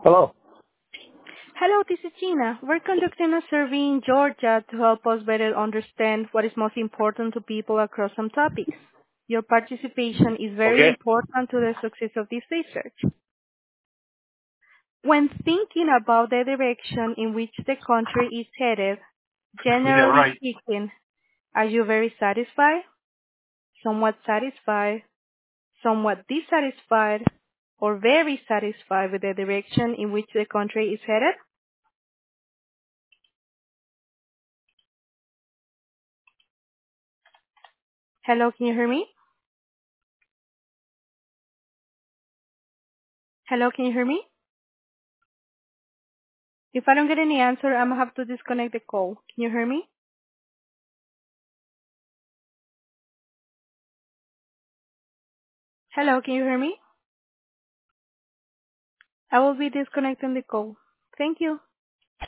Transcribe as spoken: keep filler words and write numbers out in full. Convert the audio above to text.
Hello. Hello, this is Gina. We're conducting a survey in Georgia to help us better understand what is most important to people across some topics. Your participation is very Okay. important to the success of this research. When thinking about the direction in which the country is headed, Yeah, generally right. speaking, are you very satisfied, somewhat satisfied, somewhat dissatisfied, or very satisfied with the direction in which the country is headed? Hello, can you hear me? Hello, can you hear me? If I don't get any answer, I'm gonna have to disconnect the call. Can you hear me? Hello, can you hear me? I will be disconnecting the call. Thank you.